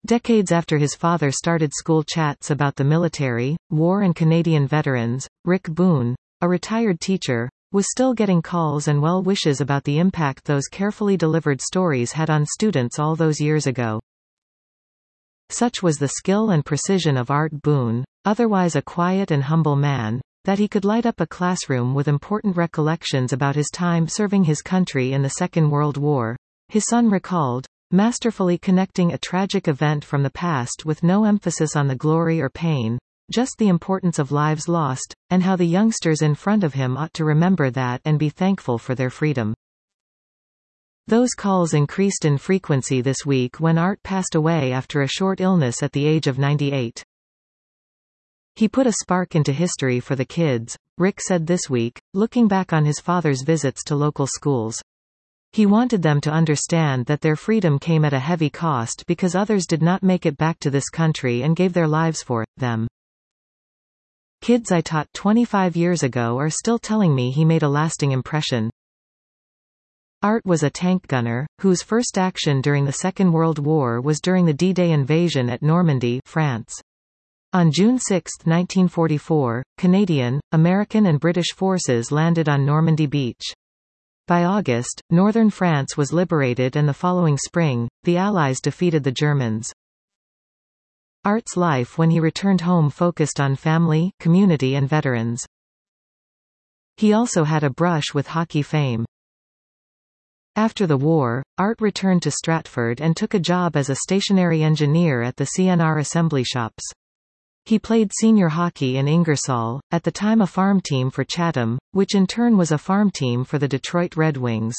Decades after his father started school chats about the military, war and Canadian veterans, Rick Boone, a retired teacher, was still getting calls and well wishes about the impact those carefully delivered stories had on students all those years ago. Such was the skill and precision of Art Boone, otherwise a quiet and humble man, that he could light up a classroom with important recollections about his time serving his country in the Second World War. His son recalled, masterfully connecting a tragic event from the past with no emphasis on the glory or pain, just the importance of lives lost, and how the youngsters in front of him ought to remember that and be thankful for their freedom. Those calls increased in frequency this week when Art passed away after a short illness at the age of 98. He put a spark into history for the kids, Rick said this week, looking back on his father's visits to local schools. He wanted them to understand that their freedom came at a heavy cost because others did not make it back to this country and gave their lives for them. Kids I taught 25 years ago are still telling me he made a lasting impression. Art was a tank gunner, whose first action during the Second World War was during the D-Day invasion at Normandy, France. On June 6, 1944, Canadian, American and British forces landed on Normandy Beach. By August, northern France was liberated and the following spring, the Allies defeated the Germans. Art's life when he returned home focused on family, community and veterans. He also had a brush with hockey fame. After the war, Art returned to Stratford and took a job as a stationary engineer at the CNR assembly shops. He played senior hockey in Ingersoll, at the time a farm team for Chatham, which in turn was a farm team for the Detroit Red Wings.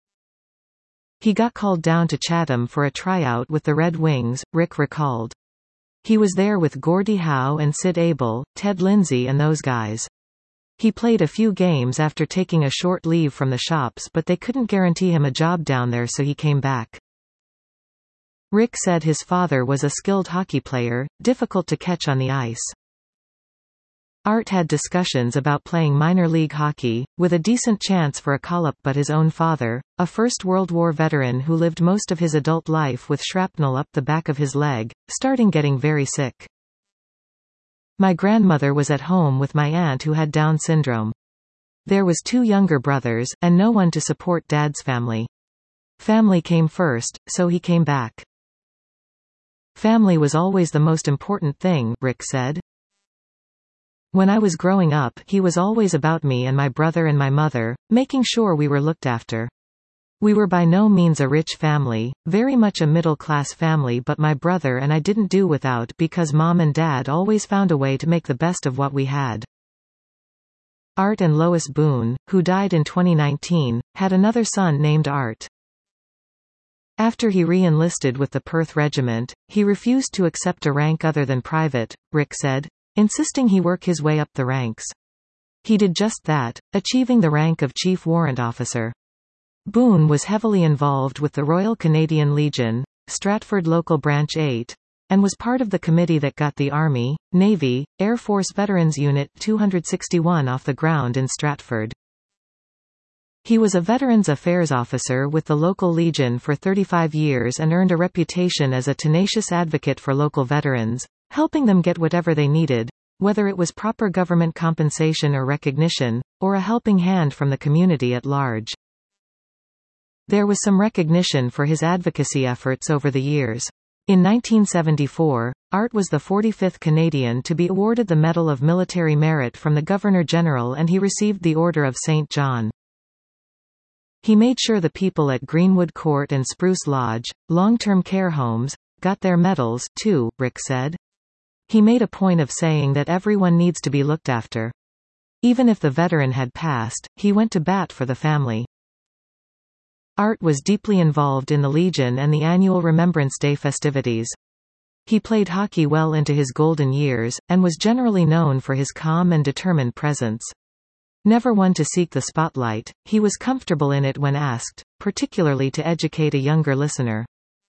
He got called down to Chatham for a tryout with the Red Wings, Rick recalled. He was there with Gordie Howe and Sid Abel, Ted Lindsay and those guys. He played a few games after taking a short leave from the shops, but they couldn't guarantee him a job down there, so he came back. Rick said his father was a skilled hockey player, difficult to catch on the ice. Art had discussions about playing minor league hockey, with a decent chance for a call-up, but his own father, a First World War veteran who lived most of his adult life with shrapnel up the back of his leg, starting getting very sick. My grandmother was at home with my aunt who had Down syndrome. There was 2 younger brothers, and no one to support Dad's family. Family came first, so he came back. Family was always the most important thing, Rick said. When I was growing up, he was always about me and my brother and my mother, making sure we were looked after. We were by no means a rich family, very much a middle-class family, but my brother and I didn't do without because Mom and Dad always found a way to make the best of what we had. Art and Lois Boone, who died in 2019, had another son named Art. After he re-enlisted with the Perth Regiment, he refused to accept a rank other than private, Rick said, insisting he work his way up the ranks. He did just that, achieving the rank of Chief Warrant Officer. Boone was heavily involved with the Royal Canadian Legion, Stratford Local Branch 8, and was part of the committee that got the Army, Navy, Air Force Veterans Unit 261 off the ground in Stratford. He was a Veterans Affairs officer with the local Legion for 35 years and earned a reputation as a tenacious advocate for local veterans, helping them get whatever they needed, whether it was proper government compensation or recognition, or a helping hand from the community at large. There was some recognition for his advocacy efforts over the years. In 1974, Art was the 45th Canadian to be awarded the Medal of Military Merit from the Governor-General, and he received the Order of St. John. He made sure the people at Greenwood Court and Spruce Lodge, long-term care homes, got their medals, too, Rick said. He made a point of saying that everyone needs to be looked after. Even if the veteran had passed, he went to bat for the family. Art was deeply involved in the Legion and the annual Remembrance Day festivities. He played hockey well into his golden years, and was generally known for his calm and determined presence. Never one to seek the spotlight, he was comfortable in it when asked, particularly to educate a younger listener.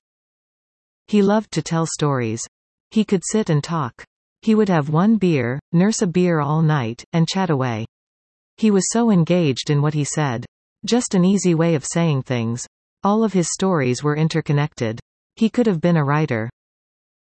He loved to tell stories. He could sit and talk. He would have one beer, nurse a beer all night, and chat away. He was so engaged in what he said. Just an easy way of saying things. All of his stories were interconnected. He could have been a writer.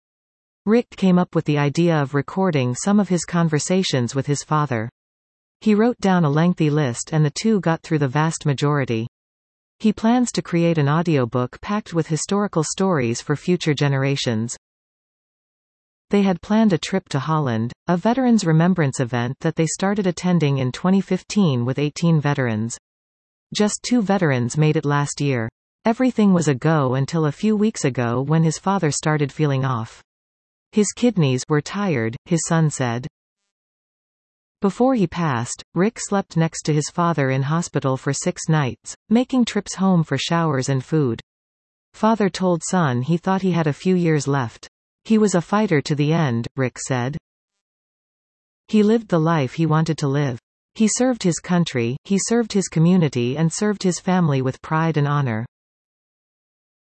Rick came up with the idea of recording some of his conversations with his father. He wrote down a lengthy list and the two got through the vast majority. He plans to create an audiobook packed with historical stories for future generations. They had planned a trip to Holland, a Veterans Remembrance event that they started attending in 2015 with 18 veterans. Just 2 veterans made it last year. Everything was a go until a few weeks ago when his father started feeling off. His kidneys were tired, his son said. Before he passed, Rick slept next to his father in hospital for 6 nights, making trips home for showers and food. Father told son he thought he had a few years left. He was a fighter to the end, Rick said. He lived the life he wanted to live. He served his country, he served his community and served his family with pride and honor.